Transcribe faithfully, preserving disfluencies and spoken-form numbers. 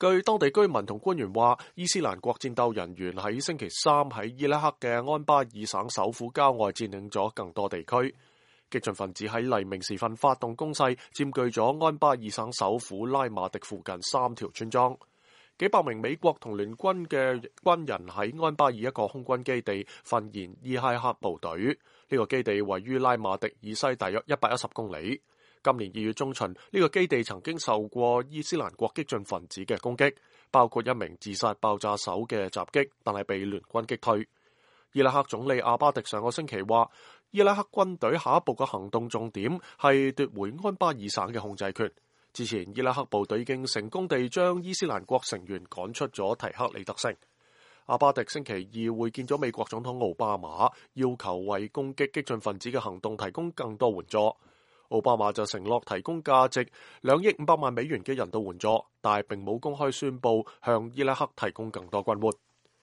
據當地居民同官員話，伊斯蘭國戰鬥人員喺星期三喺伊拉克嘅安巴爾省首府郊外佔領咗更多地區。激進分子喺黎明時分發動攻勢，佔據咗安巴爾省首府拉馬迪附近三條村莊。幾百名美國同聯軍嘅軍人喺安巴爾一個空軍基地訓練伊拉克部隊。呢個基地位於拉馬迪以西大約一百一十公里。今年二月中旬，呢個基地曾經受過伊斯蘭國激進分子嘅攻擊，包括一名自殺爆炸手嘅襲擊，但係被聯軍擊退。伊拉克總理阿巴迪上個星期話，伊拉克軍隊下一步嘅行動重點係奪回安巴爾省嘅控制權。之前伊拉克部隊已經成功地將伊斯蘭國成員趕出咗提克里特城。阿巴迪星期二會見咗美國總統奧巴馬，要求為攻擊激進分子嘅行動提供更多援助。奧巴馬就承諾提供價值兩億五百萬美元嘅人道援助，但係並冇公開宣佈向伊拉克提供更多軍援。